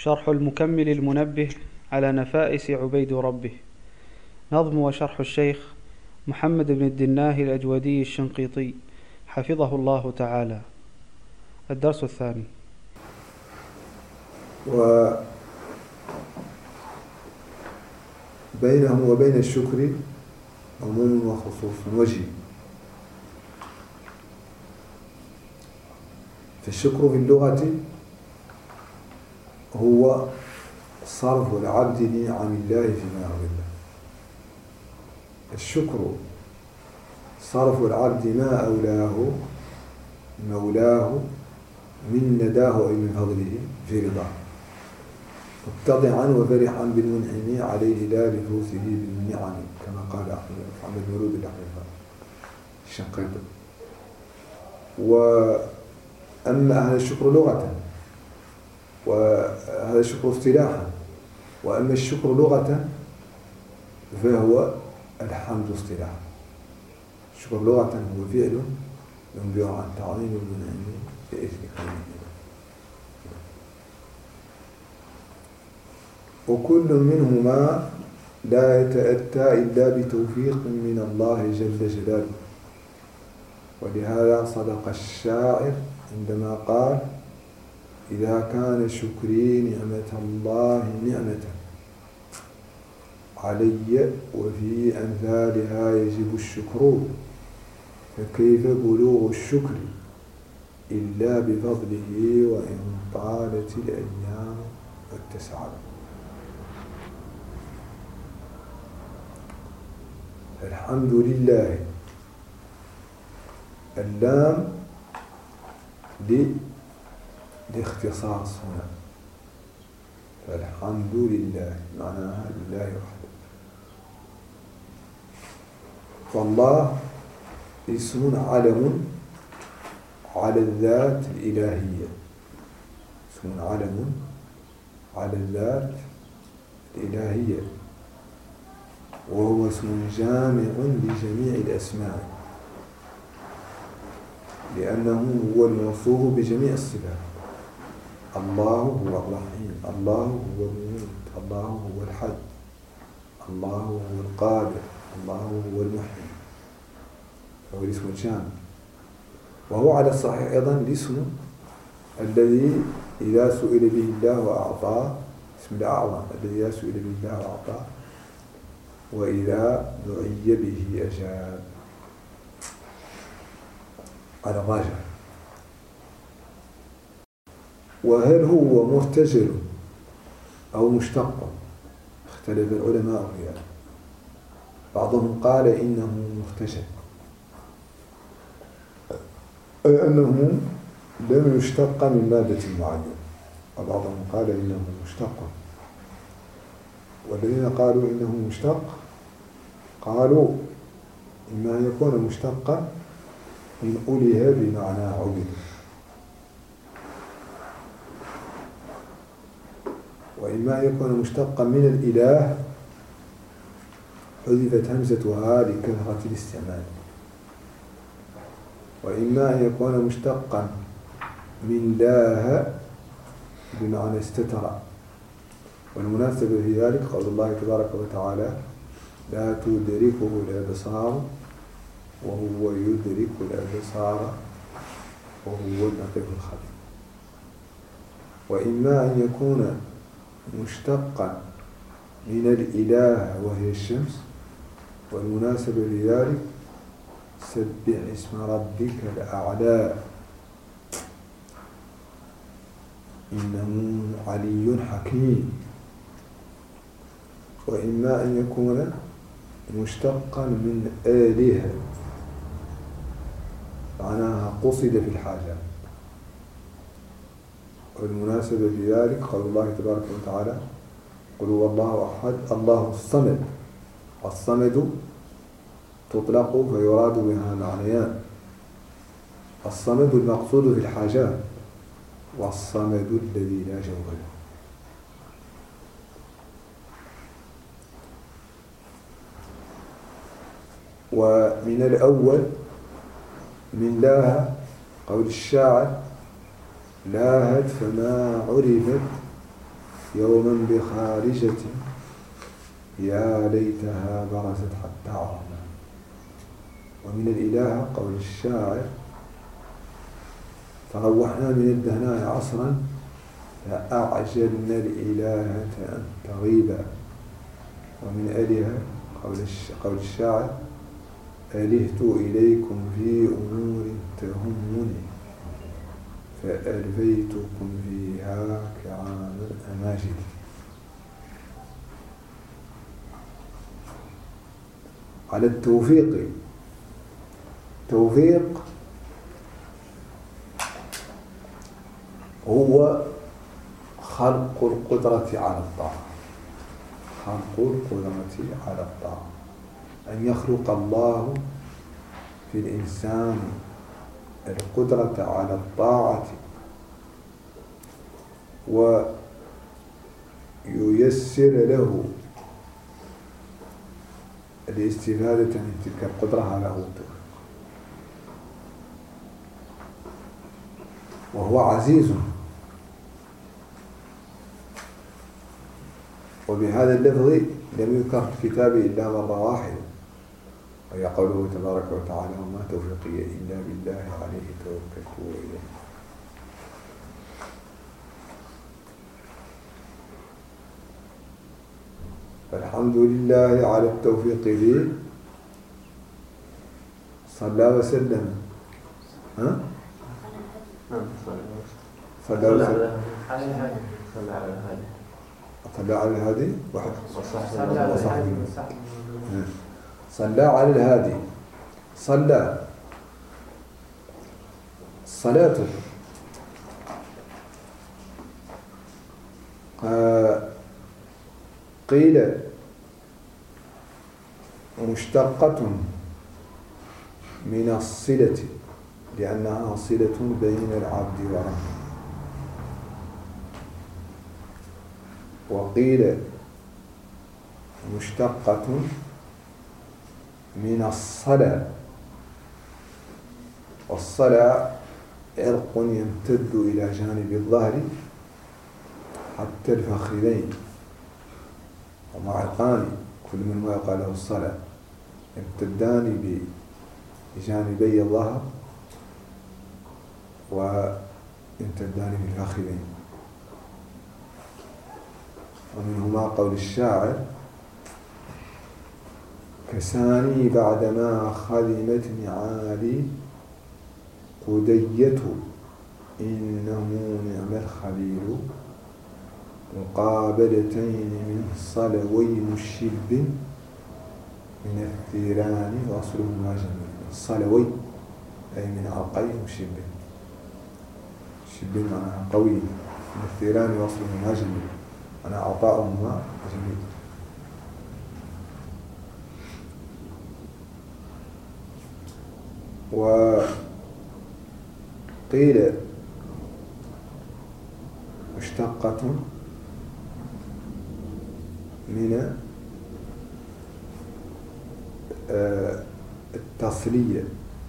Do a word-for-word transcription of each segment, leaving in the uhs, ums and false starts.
شرح المكمل المنبه على نفائس عبيد ربه. نظم وشرح الشيخ محمد بن الدناه الأجودي الشنقيطي حفظه الله تعالى. الدرس الثاني. وبينهم وبين الشكر عموم وخصوص وجه. فالشكر في اللغة هو صرف العبد لنعم الله فيما يرضي. الشكر صرف العبد ما أولاه مولاه من نداه أي من فضله في رضاه، متضعا وفرحا بالمنعم عليه لا لفوزه بالنعم، كما قال محمد مولود الأحمد الشنقيطي. وأما هذا الشكر لغة، وهذا الشكر اصطلاحا. وأما الشكر لغة فهو الحمد اصطلاحا. الشكر لغة هو فعل ينبع عن تعظيم المنعم بإذن كريمه. وكل منهما لا يتأتى إلا بتوفيق من الله جل جلاله. ولهذا صدق الشاعر عندما قال: إذا كان شكري نعمة الله نعمة علي وفي أمثالها يجب الشكر، فكيف بلوغ الشكر إلا بفضله وإن طالت الأيام واتسعت. الحمد لله، اللام لاختصاص هنا، فالحمد لله معناها لله وحده. فالله اسم علم على الذات الإلهية، اسم علم على الذات الإلهية، وهو اسم جامع لجميع الأسماء، لأنه هو الموصوف بجميع الصفات. الله هو الرحيم، الله هو المميت، الله هو الحي، الله هو القادر، الله هو المحيي، فهو الاسم الجامع. وهو على الصحيح أيضا الاسم الذي إذا سئل به الله أعطاه، اسم الأعظم الذي إذا سئل به الله أعطاه، وإذا دعي به أجاب، على الراجح. وهل هو مرتجل أو مشتق؟ اختلف العلماء في هذا. بعضهم قال إنه مرتجل، أي أنه لم يشتق من مادة معينة، وبعضهم قال إنه مشتق. والذين قالوا إنه مشتق قالوا إما أن يكون مشتقا من أُلِه بمعنى عبد، وإما أن يكون مشتقا من الإله حذفت همزتها لكثرة الاستعمال، وإما أن يكون مشتقا من لاه بمعنى استتر. والمناسبة في ذلك قول الله تبارك وتعالى: لا تدركه الأبصار وهو يدرك الأبصار وهو اللطيف الخبير. وإما أن يكون مشتقا من الإله وهي الشمس، والمناسبة لذلك سبح اسم ربك الأعلى إنه علي حكيم. وإما أن يكون مشتقا من آلهة معناها قصد في الحاجات، والمناسبة في ذلك قول الله تبارك وتعالى: قل هو الله أحد الله الصمد. الصمد تطلق فيراد بها معنيان: الصمد المقصود في الحاجات، والصمد الذي لا جوهر له. ومن الأول من لاه قول الشاعر: لاهت فما عرفت يوما بخارجة يا ليتها برزت حتى عرفنا. ومن الإله قول الشاعر تروحنا من الدهناء عصرا فأعجلنا الإلهة أن تغيبا. ومن آلهة قول الشاعر ألهت إليكم في أمور تهمني فألفيتكم فيها كعام الأماجد. على التوفيق. توفيق هو خلق القدرة على الطاعة. خلق القدرة على الطاعة، أن يخلق الله في الإنسان القدرة على الطاعة وييسر له الاستفادة من تلك القدرة على التوفيق. وهو عزيز. وبهذا اللفظ لم يذكر في الكتاب إلا مرة واحدة، وهي قوله تبارك وتعالى وما توفيقي إلا بالله عليه توكلت وإليه. فالحمد لله على التوفيق به صلى وسلم. ها؟ صلى وسلم. صلى على الهادي واحد صلى على الهادي. صلى الصلاة قيل مشتقة من الصلة لأنها صلة بين العبد وربه. وقيل مشتقة من الصلاة. والصلاة عرق يمتد إلى جانب الظهر حتى الفخذين، ومعرقان كل منهما يقال له الصلاة يمتدان بجانبي الظهر ويمتدان في الفخذين. ومنهما قول الشاعر كساني بعدما خدمتني عالي قدية إنه نعم الخليل مقابلتين من صلوي مشب من الثيران وأصلهما جميل. الصلوي أي من عرقي مشب، شب معناها قوي، من الثيران وأصلهما جميل أنا عطاؤهما جميل. وقيل مشتقة من التصلية،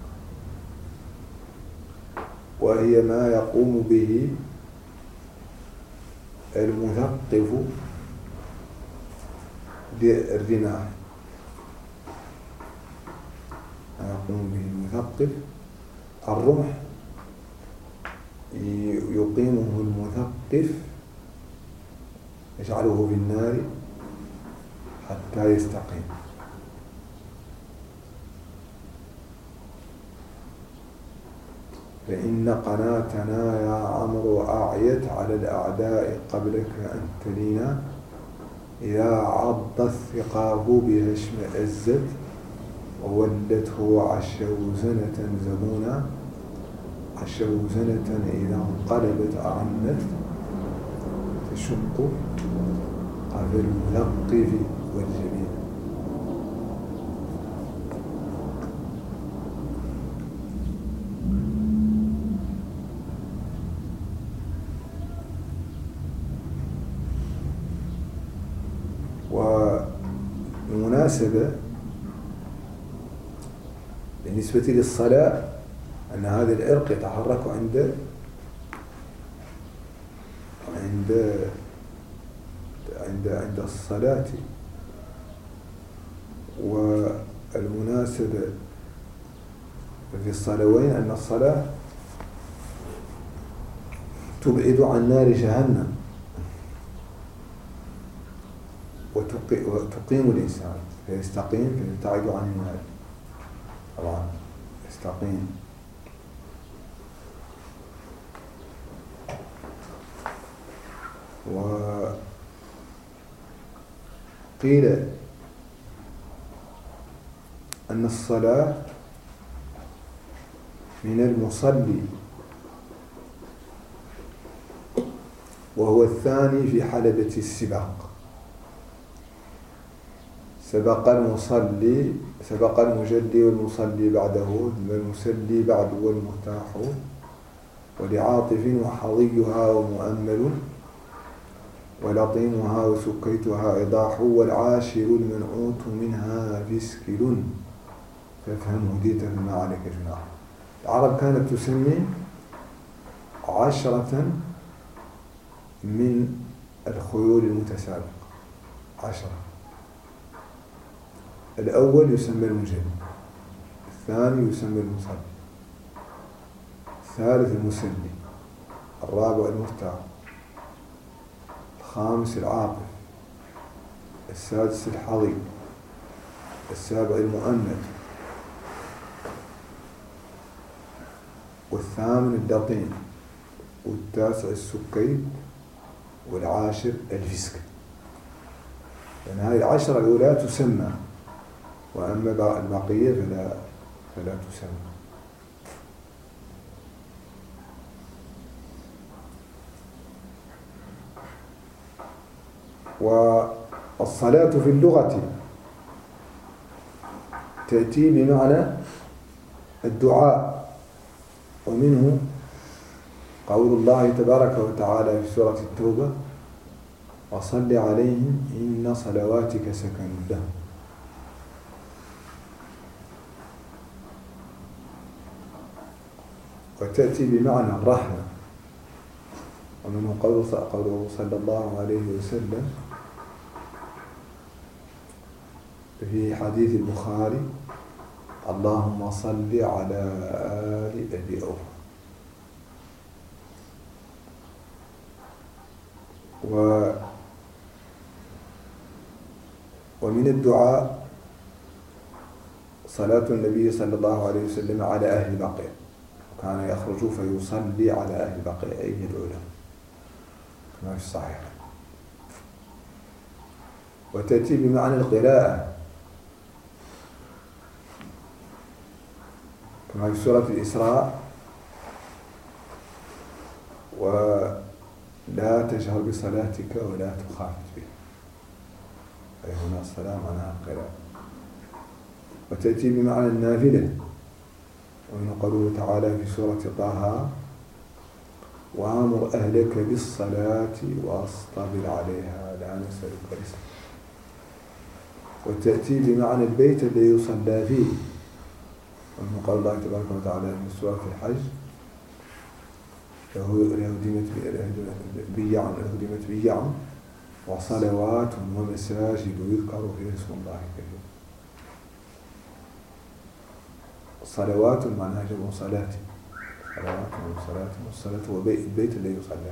وهي ما يقوم به المثقف للرماح. ما يقوم به المثقف الرمح يقيمه المثقف يجعله في النار حتى يستقيم. فإن قناتنا يا عمرو أعيت على الأعداء قبلك أن تلينا إذا عض الثقاب بها اشمئزت وولته عشوزنة زبونا عشوزنة إذا انقلبت أعنت تشق قبل المثقف والجبين. والمناسبة بالنسبة للصلاة أن هذا العرق يتحرك عند عند عند عند الصلاة. والمناسب في الصلوين أن الصلاة تبعد عن نار جهنم وتقيم الإنسان فيستقيم فيبتعد عن النار. طبعا يستقيم. وقيل أن الصلاة من المصلي وهو الثاني في حلبة السباق. سبق المصلي سبق المجلي والمصلي بعده، والمسلي بعد والمرتاح، ولعاطف وحظيها ومؤمل، ولطيمها وسكيتها إيضاح، والعاشر المنعوت منها فسكل فافهم هديت فما عليك جناح. العرب كانت تسمي عشرة من الخيول المتسابقة، عشرة. الأول يسمى المجلي، الثاني يسمى المصلي، الثالث المسلي، الرابع المرتاح، الخامس العاطف، السادس الحظي، السابع المؤنث، والثامن اللطيم، والتاسع السكيت، والعاشر الفسك. لأن هذه العشرة الأولى تسمى، وأما البقية فلا فلا تسمى. والصلاة في اللغة تأتي بمعنى الدعاء، ومنه قول الله تبارك وتعالى في سورة التوبة: وصل عليهم إن صلواتك سكن لهم. وتأتي بمعنى الرحمة، ومنه قوله صلى الله عليه وسلم في حديث البخاري: اللهم صل على آل أبي أوفى. و ومن الدعاء صلاة النبي صلى الله عليه وسلم على أهل بقيع، كان يخرج فيصلي على أهل بقيع أي يدعو لهم كما في الصحيح. وتأتي بمعنى القراءة كما في سورة الإسراء: ولا تجهر بصلاتك ولا تخافت بها. أي هنا الصلاة معناها القراءة. وتأتي بمعنى النافلة، ومن قوله تعالى في سورة طه: وأمر أهلك بالصلاة واصطبر عليها لا نسألك رزقا. وتأتي بمعنى البيت الذي يصلى فيه، ومن قول الله تبارك وتعالى في سورة الحج: لهدمت بيع وصلوات ومساجد يذكر فيها اسم الله كثيرا. صلوات معناها جمع صلاة، صلوات وصلاة، والصلاة هو البيت الذي يصلى.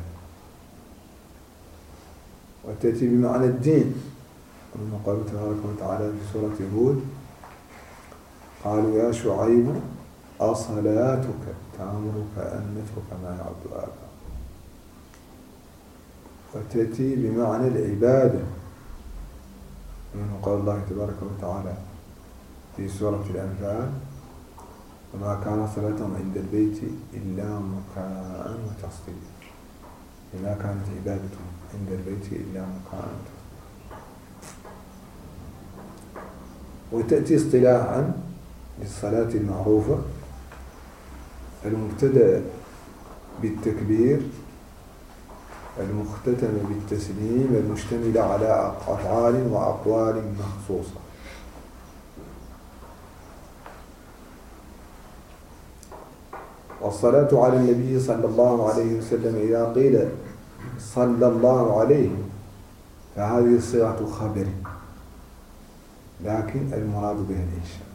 وتأتي بمعنى الدين، ومن قوله تبارك وتعالى في سورة هود: قالوا يا شعيب أصلاتك تأمرك أن نترك ما يعبد آباؤنا. وتأتي بمعنى العبادة، ومن قول الله تبارك وتعالى في سورة الأنفال: وما كان صلاتهم عند البيت إلا مكاء وتصديق. وما كانت عبادتهم عند البيت إلا مكاء وتصديق. وتأتي اصطلاحا للصلاة المعروفة: المبتدأ بالتكبير، المختتم بالتسليم، المشتمل على أفعال وأقوال مخصوصة. والصلاة على النبي صلى الله عليه وسلم إذا قيل صلى الله عليه فهذه صيغة خبر، لكن المراد بها الإنشاء.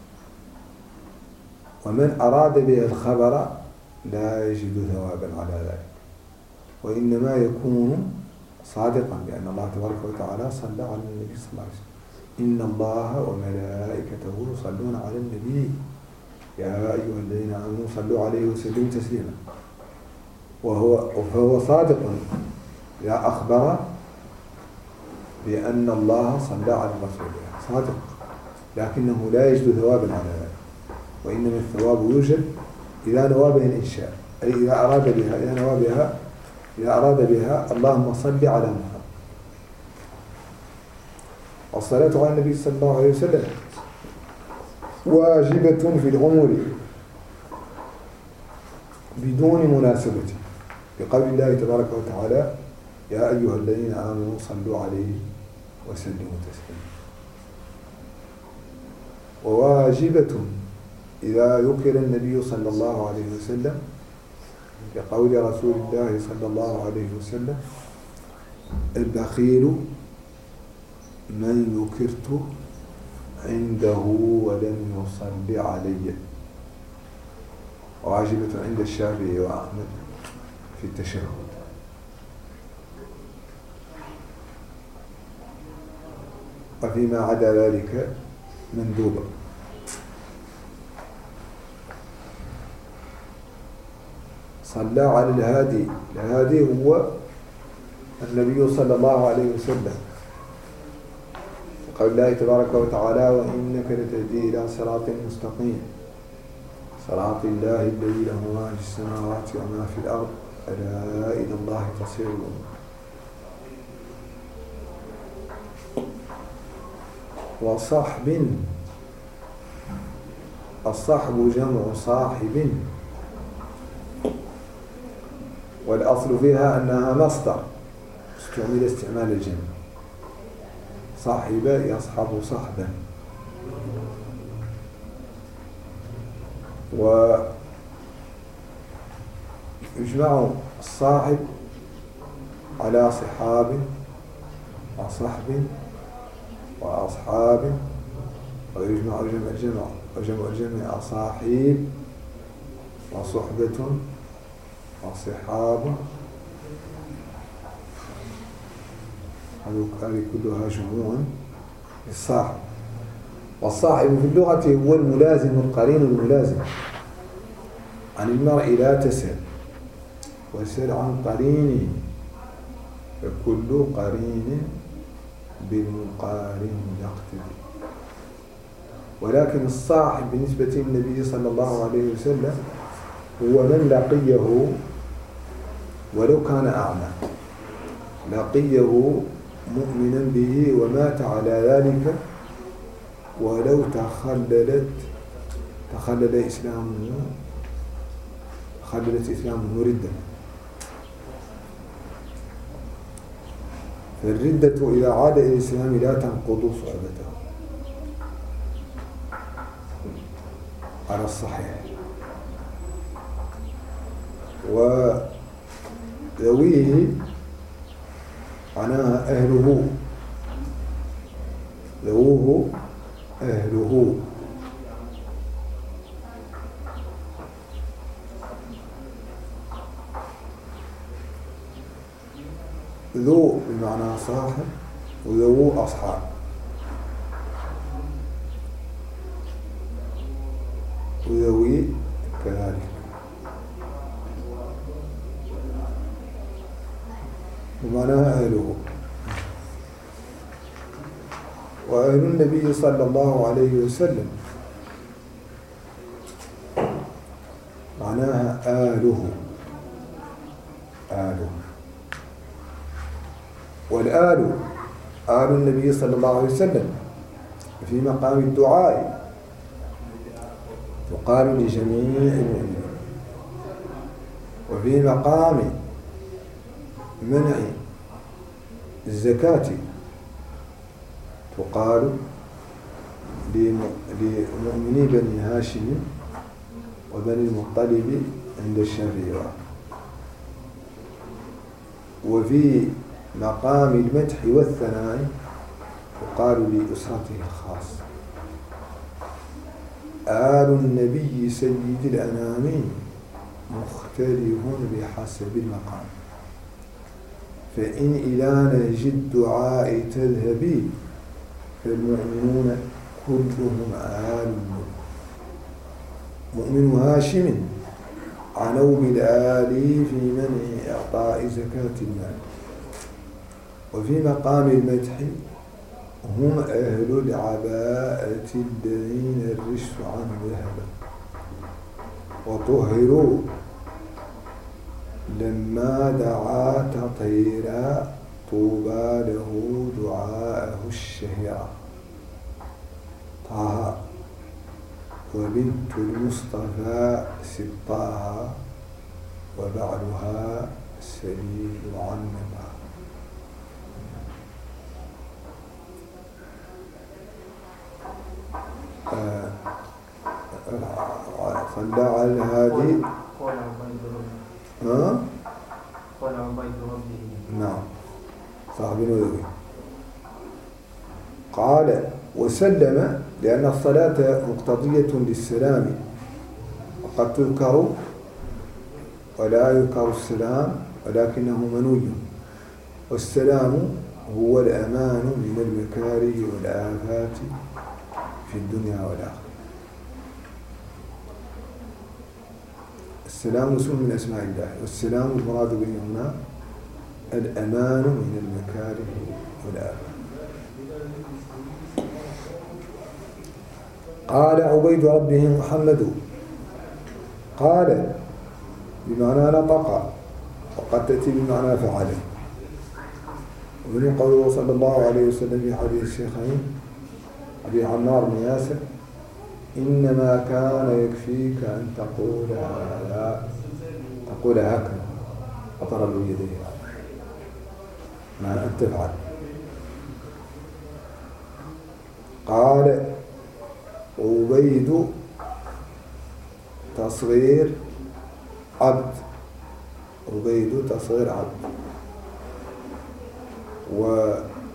ومن أراد بها الخبر لا يجد ثوابا على ذلك، وإنما يكون صادقا، لأن الله تبارك وتعالى صلى على النبي صلى الله عليه وسلم: إن الله وملائكته يصلون على النبي يا أيها الذين آمنوا صلوا عليه وسلموا تسليما. وهو فهو صادق إذا أخبر بأن الله صلى على الرسول، صادق، لكنه لا يجد ثوابا على ذلك، وإنما الثواب يوجد إذا نوى به الإنشاء، أي إذا أراد بها إذا نوى بها إذا أراد بها اللهم صل على محمد. الصلاة على النبي صلى الله عليه وسلم واجبة في الأمور بدون مناسبة، بقول الله تبارك وتعالى: يا أيها الذين آمنوا صلوا عليه وسلموا تسليما. وواجبة إذا ذكر النبي صلى الله عليه وسلم، بقول رسول الله صلى الله عليه وسلم: البخيل من ذكرت عنده ولم يصلي علي. واجبة عند الشافعي وأحمد في التشهد. وفيما عدا ذلك مندوبة. صلى على الهادي، الهادي هو النبي صلى الله عليه وسلم، قول الله تبارك وتعالى: وإنك لتهدي إلى صراط مستقيم صراط الله الذي له ما في السماوات وما في الأرض ألا إلى الله تصير الأمور. وصحب، الصحب جمع صاحب، والأصل فيها أنها مصدر استعمل استعمال الجمع. صاحب يصحب صحبا. ويجمع الصاحب على صحاب وصحب وأصحاب، ويجمع جمع الجمع وجمع الجمع أصاحيب وصحبة وصحاب. هذه كلها جموع للصاحب. والصاحب في اللغة هو الملازم، القرين الملازم. عن المرء لا تسل وسل عن قرينه، فكل قرين بالمقارن يقتدي. ولكن الصاحب بالنسبة للنبي صلى الله عليه وسلم هو من لقيه ولو كان أعمى، لقيه مؤمنا به ومات على ذلك ولو تخللت تخلل إسلامه تخللت إسلامه ردة. فالردة إذا عاد إلى الإسلام لا تنقض صعبته على الصحيح. وذويه معناها أهله، ذووه أهله. ذو بمعنى صاحب، وذو أصحاب. وذوي كذلك. ومعناها أهله. وأهل النبي صلى الله عليه وسلم معناها آله، آله. والآل آل النبي صلى الله عليه وسلم في مقام الدعاء يقال لجميع المؤمنين، وفي مقام منع الزكاة تقال لمؤمني بني هاشم وبني المطلب عند الشافعي. وفي مقام المدح والثناء يقال لأسرته الخاصة: آل النبي سيد الأنام مختلف بحسب المقام، فإن إلى نهج الدعاء تذهبي فالمؤمنون كلهم آل النبي. مؤمن هاشم عنوا بالآل في منع إعطاء زكاة المال. وفي مقام المدح هم أهل العباءة الذين الرجس عنه ذهب وطهروا لما دعا تطهيرا، طوبى له دعاءه الشهيرا. طه وبنت المصطفى سبطاها وبعلها سليل عنبا. صلى على الهادي. ها؟ قال عبيد ربه. نعم صاحب النووي قال: وسلم لأن الصلاة مقتضية للسلام، وقد تذكر ولا يذكر السلام ولكنه منوي. والسلام هو الأمان من المكاره والآفات في الدنيا والآخرة. السلام اسم من أسماء الله، والسلام المراد به هنا الأمان من المكاره والآفات. قال عبيد ربه محمد، قال بمعنى نطق، وقد تأتي بمعنى فعل. ومن قوله صلى الله عليه وسلم في حديث الشيخين أبي عمار بن ياسر: إنما كان يكفيك أن تقول هذا، تقول هكذا، وضرب يديه، معنى أن تفعل. قال عبيد تصغير عبد، عبيد تصغير عبد. و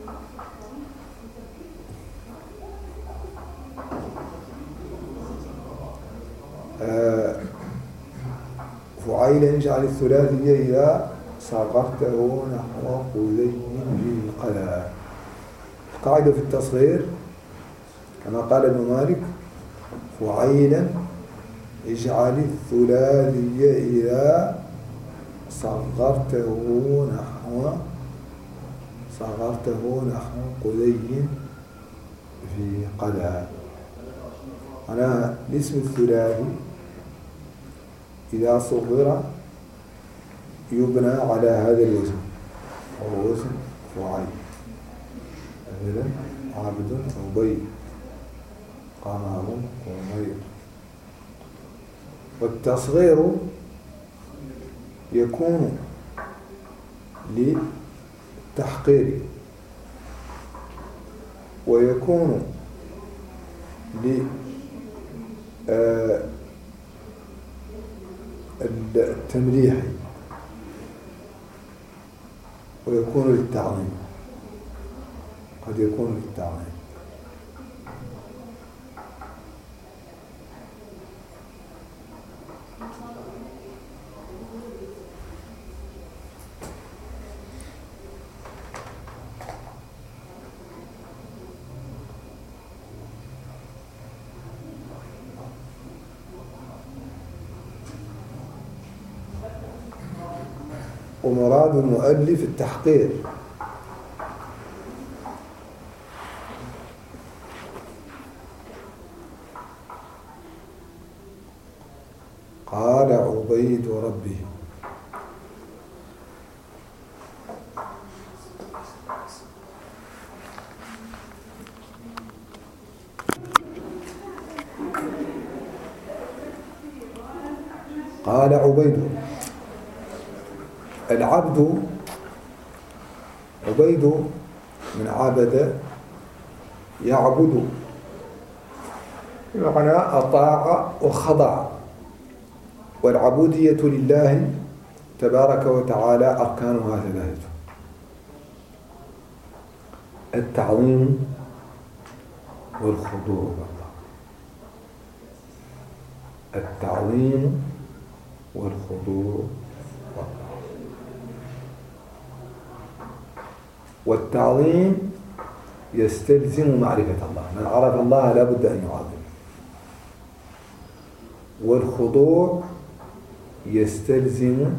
فعيل يجعل الثلاثية إذا صغرته نحو قوسين في قلم. قاعدة في التصغير كما قال ابن مالك: فعيلا اجعل الثلاثية إذا صغرته نحو صغرته نحو قوسين في قلم. أنا الاسم الثلاثي إذا صغر يبنى على هذا الوزن، وهو وزن فعيل. مثلا عبد عبيد، قمر قمير. والتصغير يكون للتحقير، ويكون للتمليح، ويكون للتعظيم، قد يكون للتعظيم. ومراد المؤلف التحقير. قال عبيد ربه. قال عبيد. العبد عبيد من عبد يعبد، بمعنى أطاع وخضع. والعبودية لله تبارك وتعالى أركانها ثلاثة: التعظيم والخضوع والطاعة. التعظيم والخضوع والطاعة. والتعظيم يستلزم معرفة الله، من عرف الله لا بد أن يعظم. والخضوع يستلزم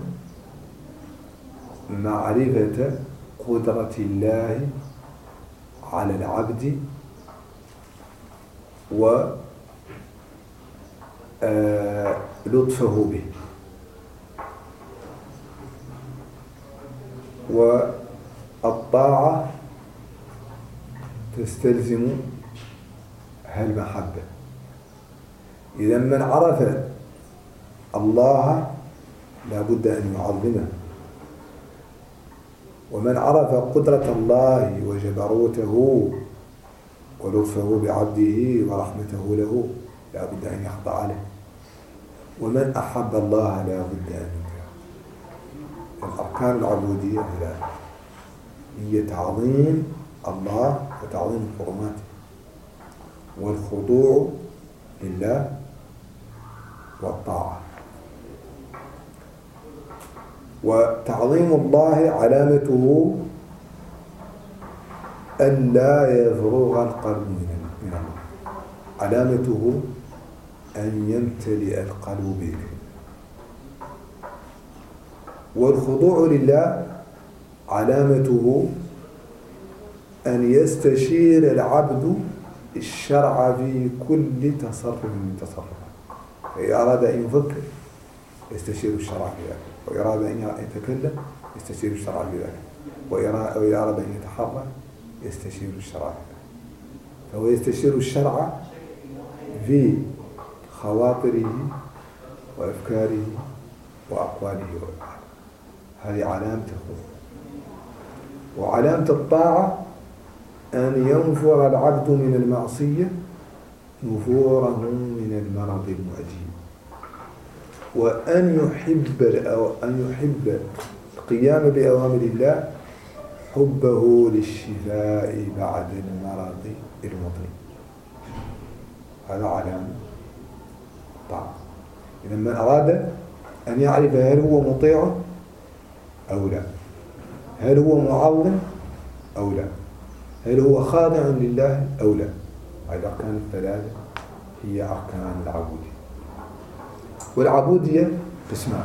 معرفة قدرة الله على العبد ولطفه به. والطاعة تستلزم هالمحبة. إذا من عرف الله لا بد أن يعظمه، ومن عرف قدرة الله وجبروته ولطفه بعبده ورحمته له لا بد أن يخضع له. ومن أحب الله لا بد أن يطيعه. الأركان العبودية ثلاثة، هي تعظيم الله وتعظيم حرماته، والخضوع لله، والطاعة. وتعظيم الله علامته أن لا يفرغ القلب من الله، علامته أن يمتلئ القلب به. والخضوع لله علامته أن يستشير العبد الشرع في كل تصرف من تصرفه، فإذا أراد أن يفكر يستشير الشرع في ذلك، وإذا أراد أن يتكلم يستشير الشرع في ذلك، وإذا أراد أن يتحرك يستشير الشرع في ذلك. فهو يستشير الشرع في خواطره وأفكاره وأقواله وأفعاله. هذه علامة الخضوع. وعلامة الطاعة أن ينفر العبد من المعصية نفوره من المرض المعجب، وأن يحب أو أن يحب القيام بأوامر الله حبه للشفاء بعد المرض المضني. هذا علامة الطاعة. إذا من أراد أن يعرف هل هو مطيع أو لا، هل هو معظم أو لا، هل هو خاضع لله أو لا. هذه الأركان الثلاثة هي أركان العبودية. والعبودية قسمان: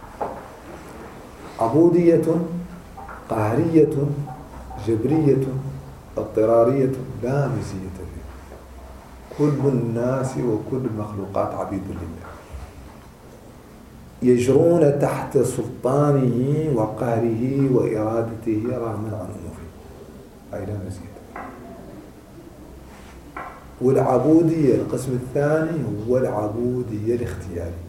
عبودية قهرية جبرية اضطرارية لا مزية فيها. كل الناس وكل المخلوقات عبيد لله، يجرون تحت سلطانه وقهره وإرادته رغما عن أنوفه، أي لا مزية. والعبودية القسم الثاني هو العبودية الاختيارية،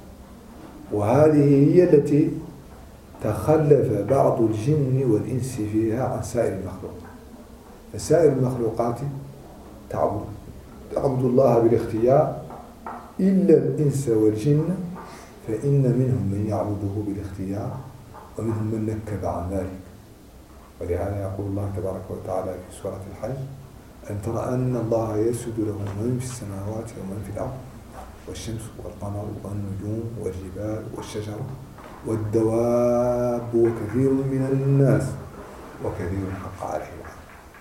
وهذه هي التي تخلف بعض الجن والإنس فيها عن سائر المخلوقات. فسائر المخلوقات تعبد تعبد الله بالاختيار، إلا الإنس والجن فإن منهم من يعبده بالاختيار ومنهم من نكب عن ذلك. ولهذا يقول الله تبارك وتعالى في سورة الحج: أن ترى أن الله يسجد له من في السماوات ومن في الأرض والشمس والقمر والنجوم والجبال والشجر والدواب وكثير من الناس وكثير حق عليه العذاب.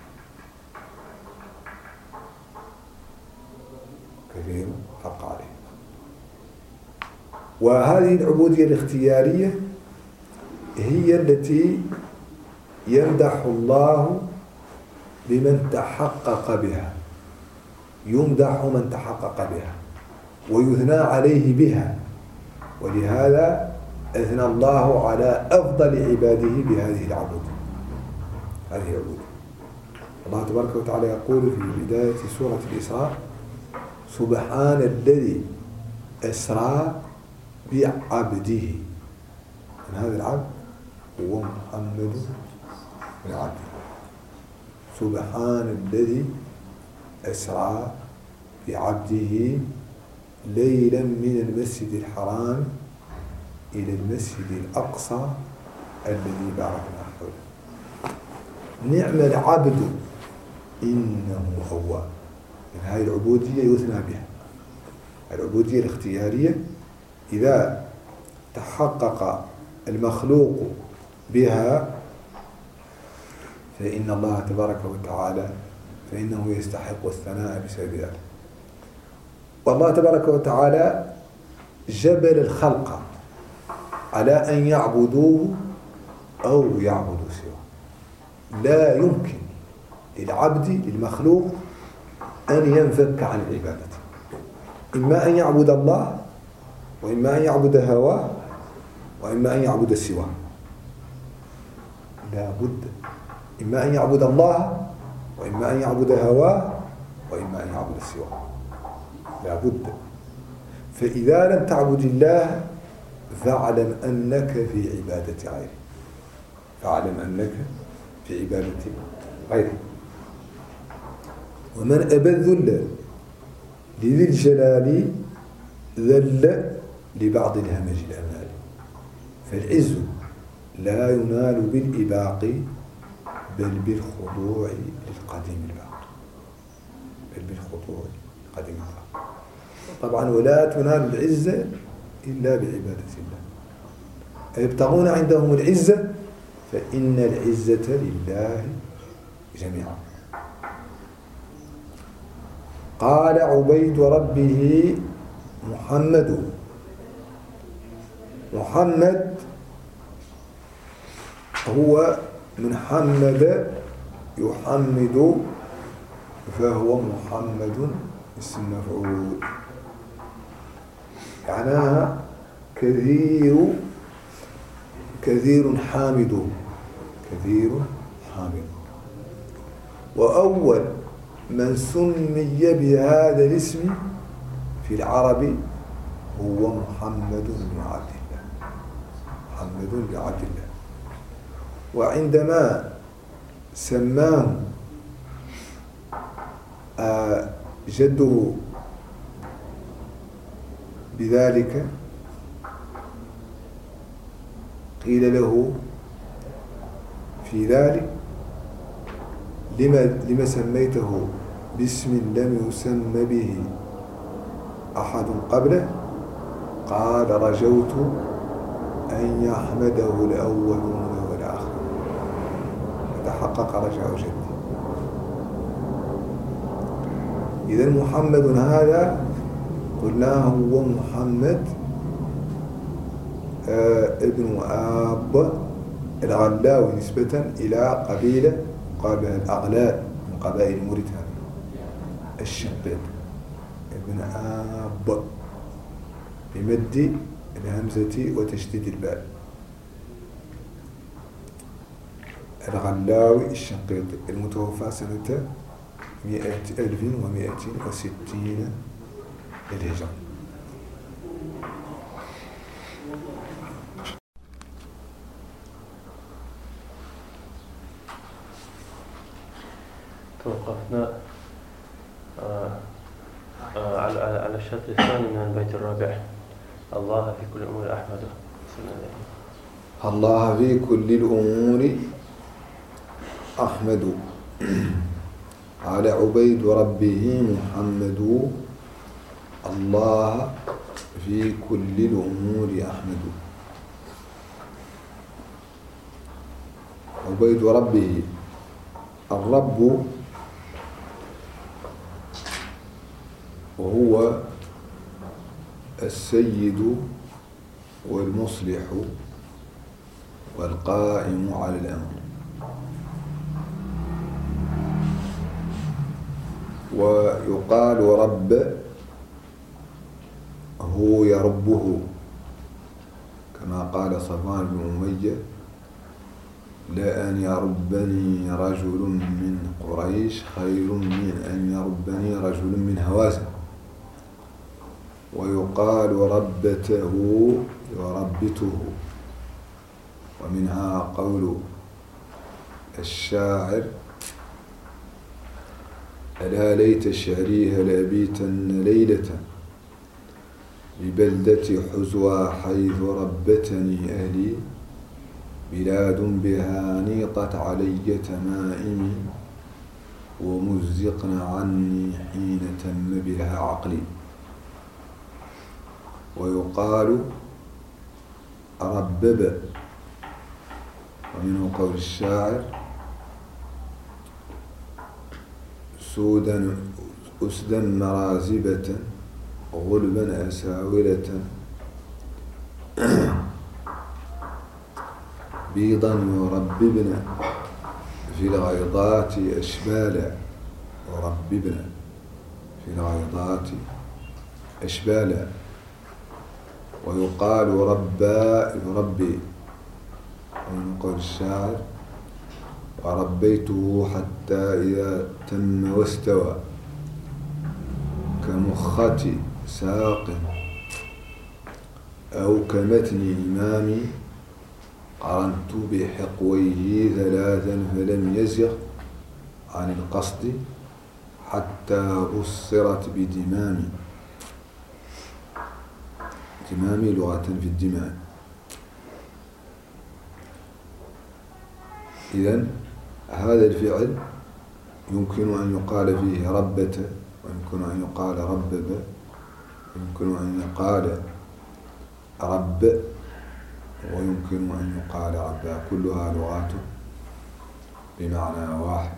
كثير حق عليه. وهذه العبودية الاختيارية هي التي يمدح الله بمن تحقق بها، يمدح من تحقق بها ويثنى عليه بها. ولهذا أثنى الله على أفضل عباده بهذه العبودية. هذه العبودية الله تبارك وتعالى يقول في بداية سورة الإسراء: سبحان الذي أسرى بعبده. من هذا العبد هو محمد بن عبد الله. سبحان الذي أسرى بعبده ليلا من المسجد الحرام إلى المسجد الأقصى الذي باركنا حوله. نعم العبد إنه أواب. يعني هذه العبودية يثنى بها، العبودية الاختيارية إذا تحقق المخلوق بها فإن الله تبارك وتعالى فإنه يستحق الثناء بسبب ذلك. والله تبارك وتعالى جبل الخلق على أن يعبدوه أو يعبدوا سواه. لا يمكن للعبد للمخلوق أن ينفك عن العبادة، إما أن يعبد الله وإما أن يعبد هواه وإما أن يعبد سواه. لا بد إما أن يعبد الله وإما أن يعبد هواه وإما أن يعبد سواه، لا بد. فإذا لم تعبد الله فاعلم أنك في عبادة غيره، فاعلم أنك في عبادة غيره. ومن أبى الذل لذي الجلال ذل لبعض الهمج الأمال. فالعز لا ينال بالإباق بل بالخضوع للقديم الباقي، بل بالخضوع للقديم الباقي. طبعا ولا تنال العزة إلا بعبادة الله. يبتغون عندهم العزة فإن العزة لله جميعا. قال عبيد ربه محمد. محمد هو من حمد يحمد فهو محمد اسم مفعول، معناها كثير كثير حامد، كثير حامد. وأول من سمي بهذا الاسم في العرب هو محمد بن عبد الله، محمد بن عبد الله. وعندما سماه جده بذلك قيل له في ذلك لما, لما سميته باسم لم يسم به أحد قبله؟ قال رجوت أن يحمده الأولون والآخرون، فتحقق رجاء جدي. إذن محمد هذا قلناه هو محمد آه ابن آب الغلاوي نسبة إلى قبيلة قابل الأغلال من قبائل موريتانيا الشباب، ابن آب بمد الهمزة وتشديد الباء، الغلاوي الشنقيطي المتوفى سنة مئة ألف ومئة وستين للهجرة. توقفنا آه آه على على الشرط الثاني من البيت الرابع. الله في كل الأمور أحمده. الله في كل الأمور أحمد. على عبيد ربه محمد. الله في كل الأمور أحمد. عبيد ربه، الرب وهو السيد والمصلح والقائم على الأمر. ويقال رب هو يربه، كما قال صفوان بن أمية: لأن يربني رجل من قريش خير من أن يربني رجل من هوازن. ويقال ربته يربته. ومنها قول الشاعر: ألا ليت شعري هل أبيتن ليلة ببلدة حزوى حيث ربتني أهلي، بلاد بها نيطت علي تمائمي، ومزقن عني حين تم بها عقلي. ويقال ربب، ومنه قول الشاعر سودا أسدا مرازبة غلبا أساورة بيضا يرببن في الغيضات أشبالا، يرببن في الغيضات أشبالا. ويقال ربا يربي، ومن قول الشاعر وربيته حتى إذا تم واستوى كمخة ساق أو كمتن إمامي قرنت بحقويه ثلاثا فلم يزغ عن القصد حتى بصرت بدمامي. دمامي لغة في الدماء. إذن هذا الفعل يمكن أن يقال فيه ربت، ويمكن أن يقال ربب، ويمكن أن يقال رب، ويمكن أن يقال ربا، كلها لغات بمعنى واحد.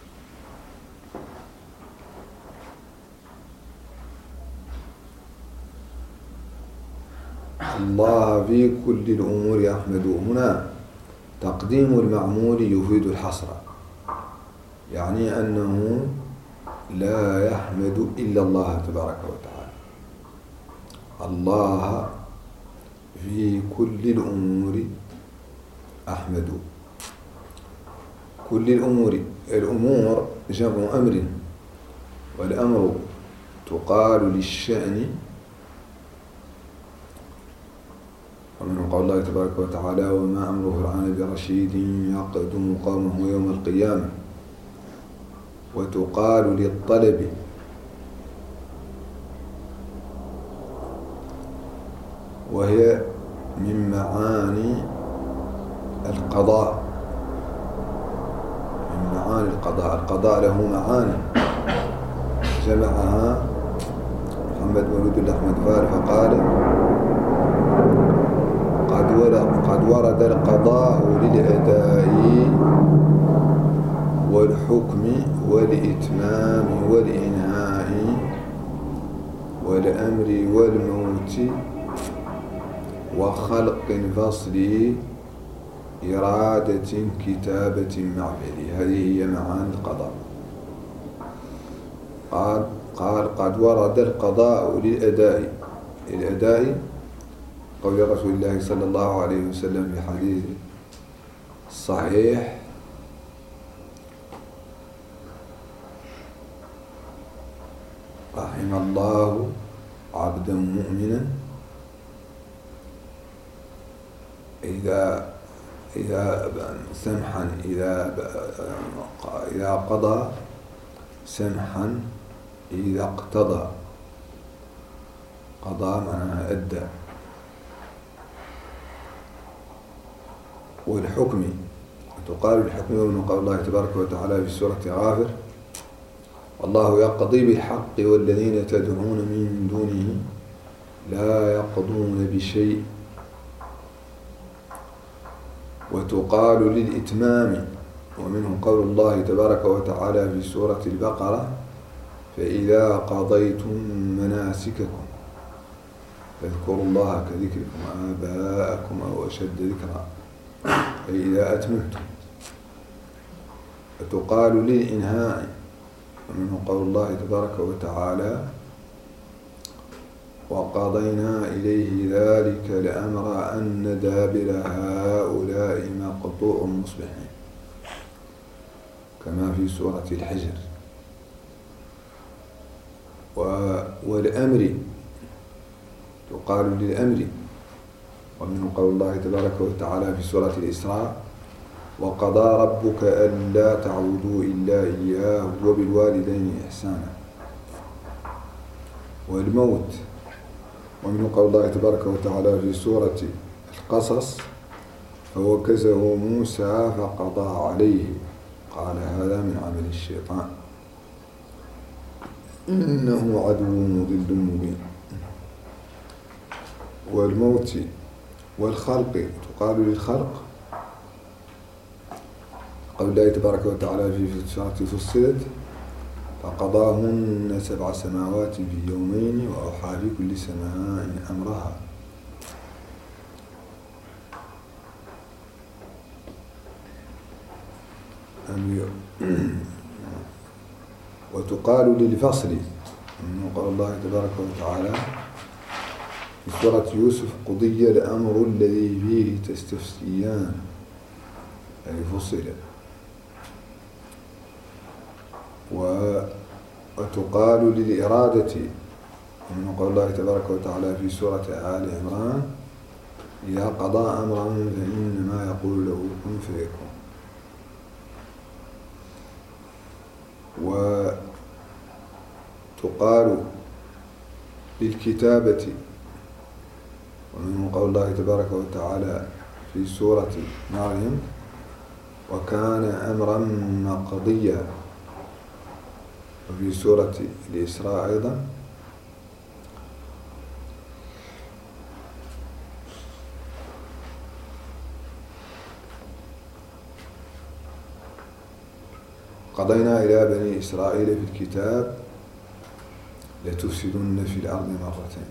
الله في كل الأمور يحمد. هنا تقديم المعمول يفيد الحصر، يعني أنه لا يحمد إلا الله تبارك وتعالى. الله في كل الأمور أحمد. كل الأمور، الأمور جمع أمر، والأمر تقال للشأن. ومن قول الله تبارك وتعالى وما أمر فرعون برشيد يقدم قومه يوم القيامة. وتقال للطلب، وهي من معاني القضاء، من معاني القضاء. القضاء له معاني جمعها محمد مولود الأحمد فارس فقال قد ورد القضاء للأداء والحكم والإتمام والإنهاء والأمر والموت وخلق فصل إرادة كتابة معفل. هذه هي معاني القضاء. قال قال قد ورد القضاء للأداء. الأداء قول رسول الله صلى الله عليه وسلم في حديث صحيح رحم الله عبدا مؤمنا إذا إذا سمحا إذا إذا قضى سمحا إذا اقتضى. قضى معناها أدى. والحكم تقال الحكم من قول الله تبارك وتعالى في سورة غافر والله يقضي بالحق والذين تدعون من دونه لا يقضون بشيء. وتقال للإتمام، ومنه قول الله تبارك وتعالى في سورة البقرة فإذا قضيتم مناسككم فاذكروا الله كذكركم آباءكم أو أشد ذكرا، أي إذا أتممتم. وتقال للإنهاء، ومنه قول الله تبارك وتعالى وقضينا إليه ذلك لأمر أن دابر هؤلاء مقطوع مصبحين، كما في سورة الحجر. والأمر تقال للأمر، ومنه قول الله تبارك وتعالى في سورة الإسراء وقضى ربك ألا تعبدوا إلا إياه وبالوالدين إحسانا. والموت، ومنه قول الله تبارك وتعالى في سورة القصص فوكزه موسى فقضى عليه قال هذا من عمل الشيطان. إنه عدو مضل مبين. والموت والخلق تقال للخلق قول الله تبارك وتعالى في سورة فصلت فقضاهن سبع سماوات في يومين وأوحى في كل سماء أمرها. وتقال للفصل من قول الله تبارك وتعالى في سورة يوسف قضي الأمر الذي فيه تستفتيان أي فصل. وتقال للإرادة من قول الله تبارك وتعالى في سورة آل عمران إذا قضى أمرا فإنما يقول له كن فيكون. وتقال للكتابة ومن قول الله تبارك وتعالى في سورة مريم وكان أمرا مقضيا. وفي سورة الإسراء أيضا قضينا إلى بني إسرائيل في الكتاب لتفسدن في الأرض مرتين.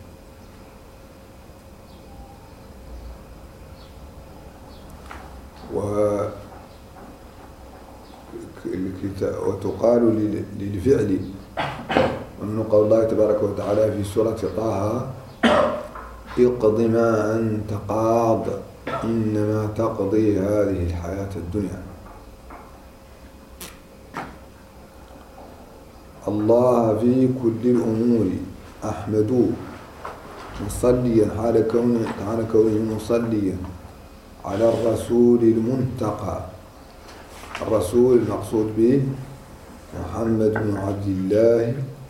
وتقال للفعل ومن قول الله تبارك وتعالى في سورة طه اقض ما أنت قاض إنما تقضي هذه الحياة الدنيا. الله في كل الأمور أحمد مصليا حال كونه حال كونه مصليا على الرسول المنتقى. الرسول المقصود به محمد بن عبد الله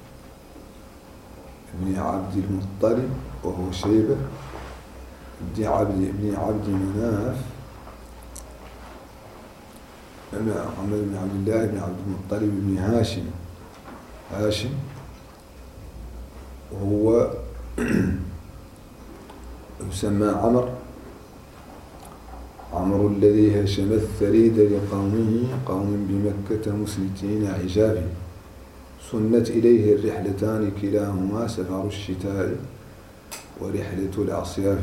بن عبد المطلب وهو شيبة بن عبد بن عبد مناف محمد بن عبد الله بن عبد المطلب بن هاشم هاشم وهو يسمى عمر عمرو الذي هشم الثريد لقومه قوم بمكة مسلتين عجافه سنت إليه الرحلتان كلاهما سفر الشتاء ورحلة الأصياف.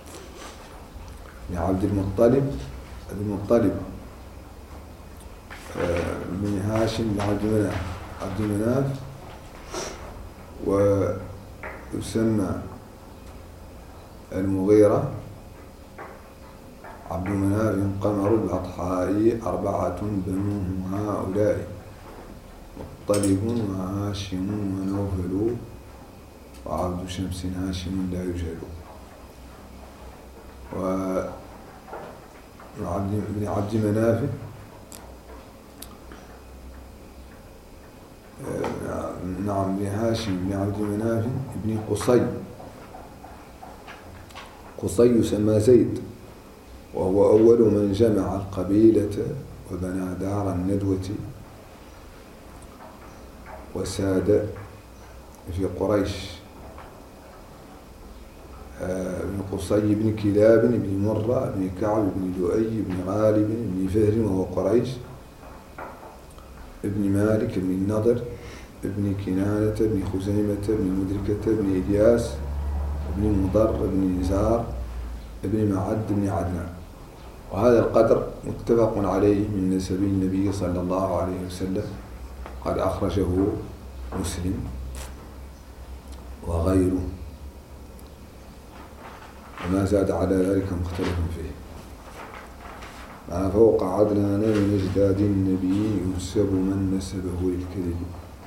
بن عبد المطلب المطلب بن هاشم بن عبد مناف عبد مناف ويسمى المغيرة عبد مناف قمر الأضحى أربعة بنوهم هؤلاء مطلب وهاشم ونوفل وعبد شمس هاشم لا يجهل. وابن عبد مناف نعم بن هاشم بن عبد مناف ابن قصي. قصي يسمى زيد وهو أول من جمع القبيلة وبنى دار الندوة وساد في قريش. ابن قصي بن كلاب بن مرة بن كعب بن لؤي بن غالب بن فهر وهو قريش ابن مالك بن النضر ابن كنانة بن خزيمة بن مدركة بن إلياس ابن مضر بن نزار ابن معد بن عدنان. وهذا القدر متفق عليه من نسب النبي صلى الله عليه وسلم قد أخرجه مسلم وغيره وما زاد على ذلك مختلف فيه. مع فوق عدنان من أجداد النبي ينسب من نسبه للكذب.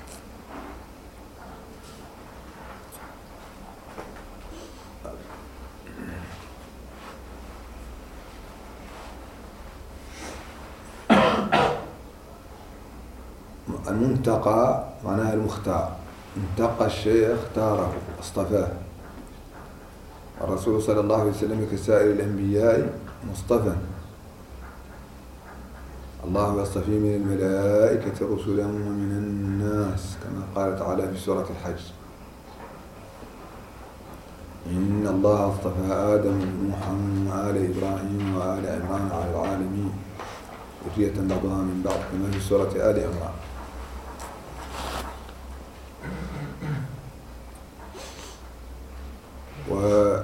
المنتقى معناها المختار. انتقى الشيء اختاره اصطفاه. الرسول صلى الله عليه وسلم كسائر الأنبياء مصطفى الله يصطفي من الملائكة رسلا ومن الناس كما قال تعالى في سورة الحج. إن الله اصطفى آدم ونوحا وآل إبراهيم وآل عمران على العالمين ذرية بعضها من بعض كما في سورة آل عمران. وفي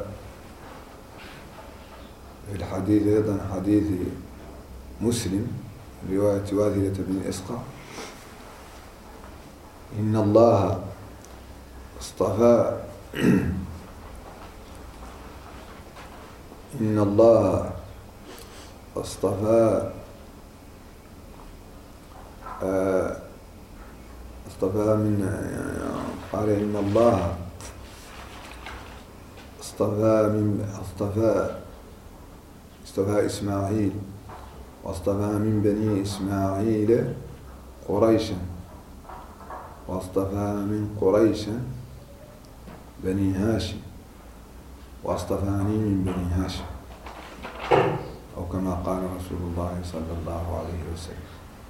الحديث أيضا حديث مسلم رواية واثلة بن الأسقع إن الله اصطفى إن الله اصطفى اصطفى من قال إن الله اصطفى من اصطفى اصطفى إسماعيل واصطفى من بني إسماعيل قريشا واصطفى من قريش بني هاشم واصطفاني من بني هاشم أو كما قال رسول الله صلى الله عليه وسلم.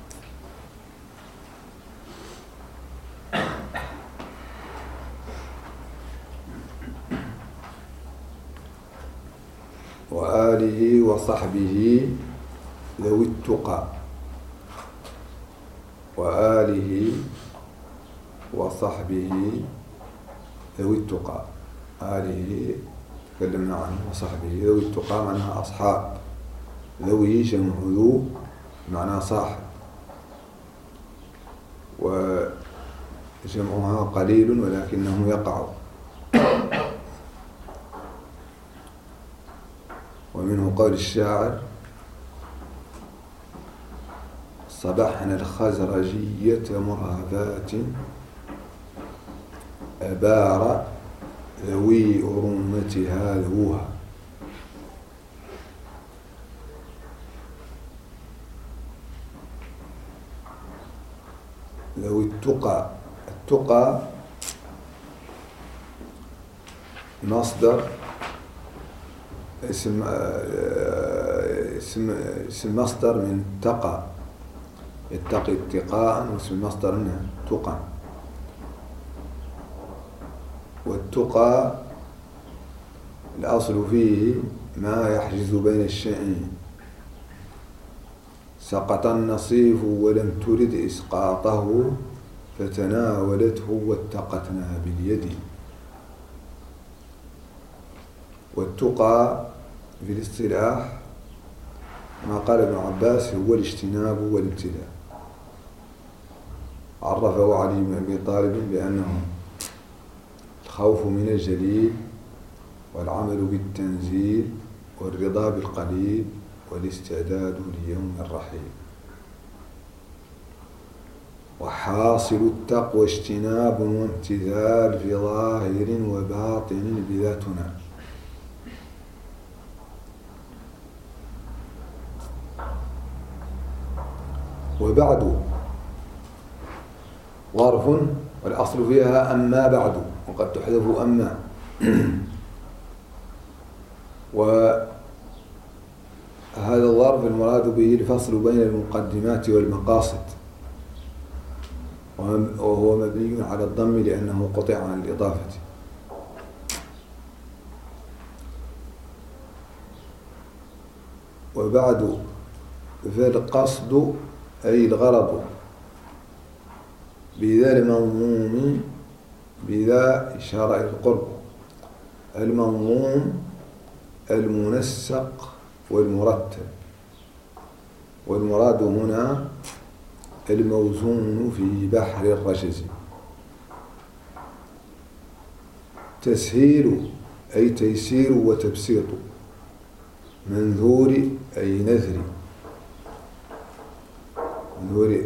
وآله وصحبه ذوي التقى وآله وصحبه ذوي التقى. آله تكلمنا عنه وصحبه ذوي التقى معناها أصحاب، ذوي جمع ذو معناها صاحب، وجمعها قليل ولكنه يقع. ومنه قول الشاعر صبحنا الخزرجية مرهفات أبار ذوي أرمتها ذوها. ذوي التقى، التقى مصدر اسم اسم اسم مصدر من تقى، يتقي اتقاء، واسم مصدر منه تقى. والتقى الأصل فيه ما يحجز بين الشيئين. سقط النصيف ولم ترد إسقاطه فتناولته واتقتنا باليد. والتقى في الاصطلاح ما قال ابن عباس هو الاجتناب والابتلاء. عرفه علي بن أبي طالب بأنه الخوف من الجليل والعمل بالتنزيل والرضا بالقليل والاستعداد ليوم الرحيل. وحاصل التقوى اجتناب وامتثال في ظاهر وباطن بذاتنا. وبعد ظرف والأصل فيها أما بعد، وقد تحذف أما. وهذا الظرف المراد به الفصل بين المقدمات والمقاصد، وهو مبني على الضم لأنه قطع عن الإضافة. وبعد فالقصد أي الغرض بذا المنظوم، بذا إشارة إلى القرب، المنظوم المنسق والمرتب. والمراد هنا الموزون في بحر الرجز. تسهيل أي تيسير وتبسيط، منذور أي نذر، منذور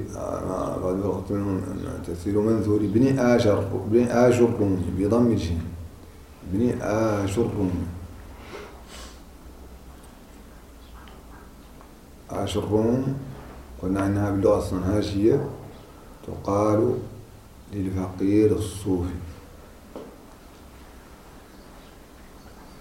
تسهيل منذور بن آجر بن آجرون بضم الجيم بن آجرون. آجرون قلنا أنها باللغة الصنهاجية تقال للفقير الصوفي.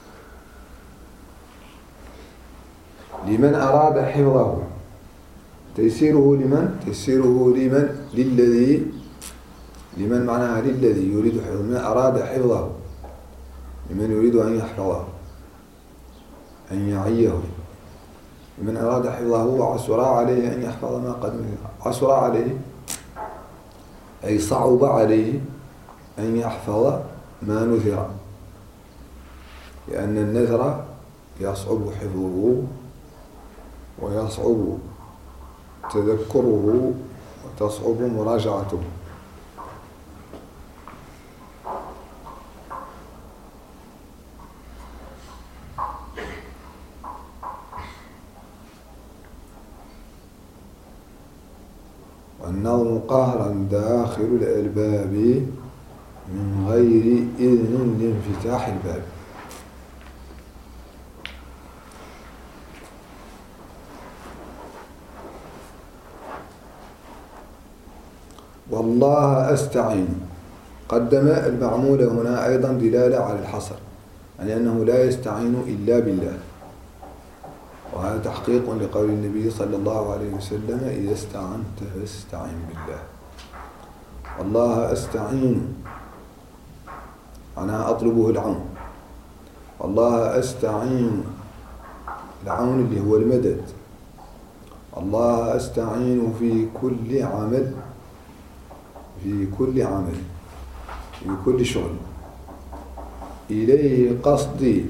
لمن أراد حفظه تيسيره لمن؟ تيسيره لمن؟ للذي، لمن معناها للذي يريد حفظه، من أراد حفظه، لمن يريد أن يحفظه، أن يعيه، لمن أراد حفظه وعسر عليه أن يحفظ ما قد نذر. عسر عليه أي صعب عليه أن يحفظ ما نذر، لأن النذر يصعب حفظه ويصعب تذكره وتصعب مراجعته. والنظم قهرا داخل الألباب من غير إذن لانفتاح الباب. والله أستعين، قدم المعمول هنا أيضا دلالة على الحصر، يعني أنه لا يستعين إلا بالله، وهذا تحقيق لقول النبي صلى الله عليه وسلم إذا استعنت فاستعن بالله. والله أستعين أنا أطلبه العون، والله أستعين العون اللي هو المدد. الله أستعين في كل عمل، في كل عمل، في كل شغل. إليه قصدي،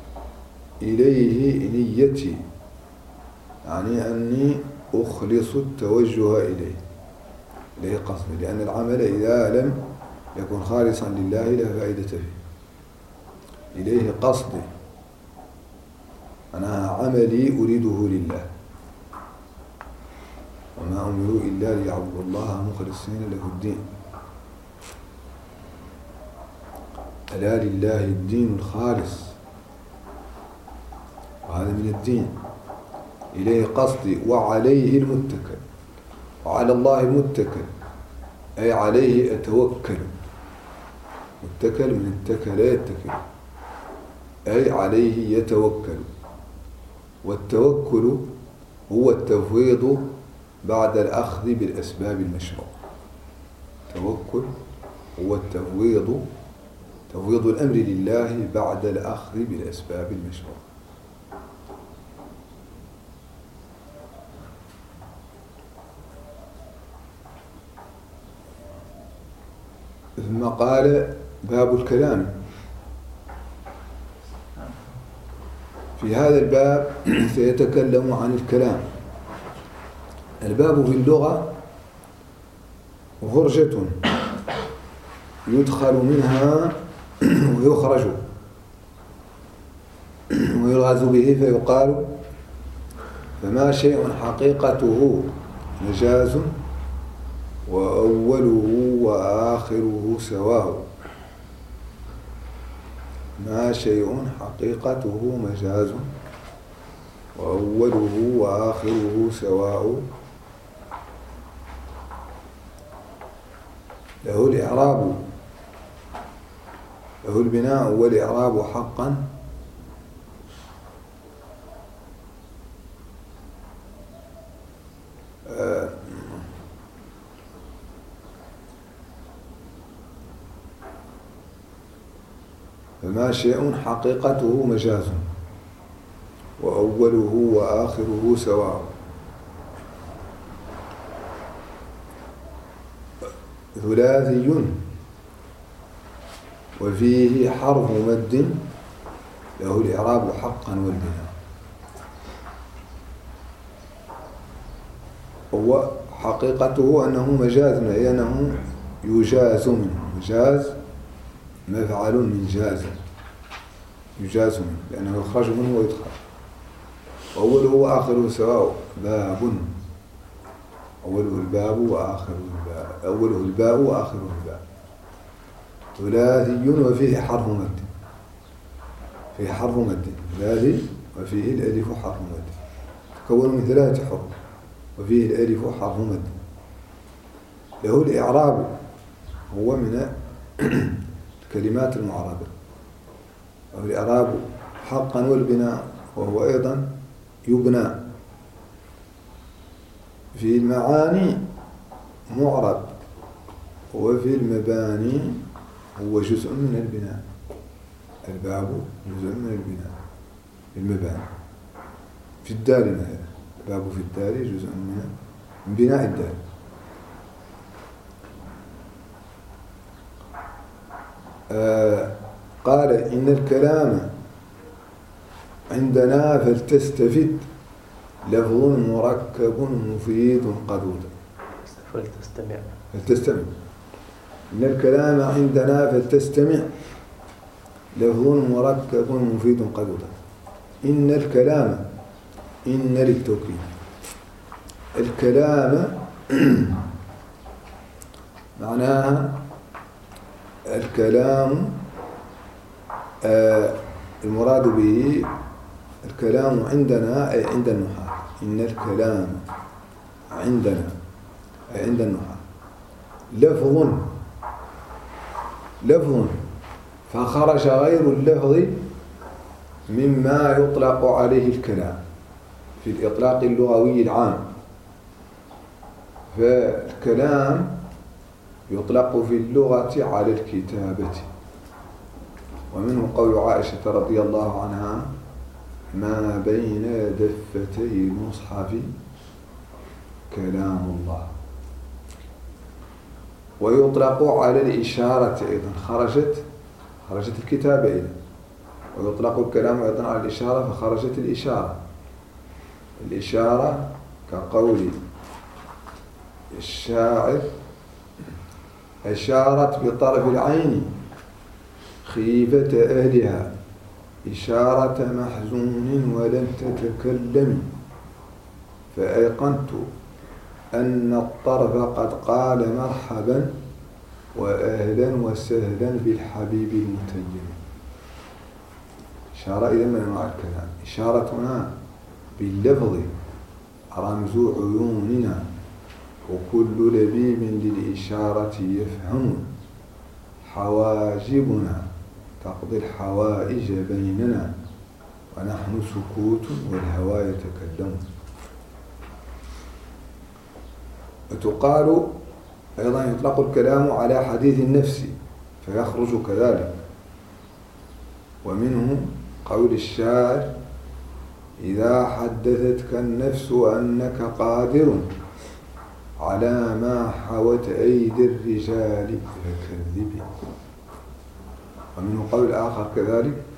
إليه نيتي، يعني أني أخلص التوجه إليه، إليه قصدي، لأن العمل إذا لم يكن خالصا لله لا فائدة فيه. إليه قصدي، أنا عملي أريده لله، وما أمروا إلا ليعبدوا الله مخلصين له الدين، ألا لله الدين الخالص، وهذا من الدين. إليه قصدي وعليه المتكل، وعلى الله المتكل أي عليه أتوكل. متكل من اتكل يتكل، أي عليه يتوكل. والتوكل هو التفويض بعد الأخذ بالأسباب المشروع. التوكل هو التفويض، تفويض الأمر لله بعد الأخذ بالأسباب المشروع. ثم قال باب الكلام. في هذا الباب سيتكلم عن الكلام. الباب في اللغة غرجة يدخل منها ويخرج ويلغز به فيقال فما شيء حقيقته مجاز وأوله وآخره سواء. ما شيء حقيقته مجاز وأوله وآخره سواء. له الإعراب، له البناء والإعراب حقا آه فما شيء حقيقته مجاز وأوله وآخره سواء. ثلاثي وفيه حرف مد له الإعراب حقا والبناء. هو حقيقته أنه مجاز، أي أنه يجاز منه. مجاز مفعل من جاز، يجاز منه لأنه يخرج منه ويدخل. أوله وآخره سواء. باب أوله الباب وآخره الباب، أوله الباب وآخره الباب. ثلاثي وفيه حرف مد، فيه حرف مد ثلاثي وفيه الألف حرف مد، تكون من ثلاثة حروف وفيه الألف حرف مد. له الإعراب، هو من الكلمات المعربة. له الإعراب حقا والبناء، وهو أيضا يبنى في المعاني معرب، وفي المباني هو جزء من البناء. الباب جزء من البناء المباني. في الدار مثلا الباب في الدار جزء من بناء الدار. آه قال إن الكلام عندنا فلتستفد لفظ مركب مفيد قدود. فلتستمع فلتستمع إن الكلام عندنا فلتستمع لفظ مركب مفيد قدود. إن الكلام إن للتوكيد. الكلام معناها الكلام آه المراد به الكلام عندنا أي عند النحاة. إن الكلام عندنا أي عند النحاة لفظ لفظ فخرج غير اللفظ مما يطلق عليه الكلام في الإطلاق اللغوي العام. فالكلام يطلق في اللغة على الكتابة، ومنه قول عائشة رضي الله عنها ما بين دفتي المصحف كلام الله. ويطلق على الإشارة أيضا، خرجت خرجت الكتابة أيضا. ويطلق الكلام أيضا على الإشارة فخرجت الإشارة. الإشارة كقول الشاعر أشارت بطرف العين خيفة أهلها إشارة محزون ولم تتكلم فأيقنت أن الطرف قد قال مرحبا وأهلا وسهلا بالحبيب المتيم. إشارة إذا من أنواع الكلام. إشارتنا باللفظ رمز عيوننا، وكل لبيب للإشارة يفهم. حواجبنا تقضي الحوائج بيننا، ونحن سكوت والهوى يتكلم. وتقال أيضا يطلق الكلام على حديث النفس فيخرج كذلك. ومنه قول الشاعر إذا حدثتك النفس أنك قادر على ما حوت أيدي الرجال فكذب. ومنه قول آخر كذلك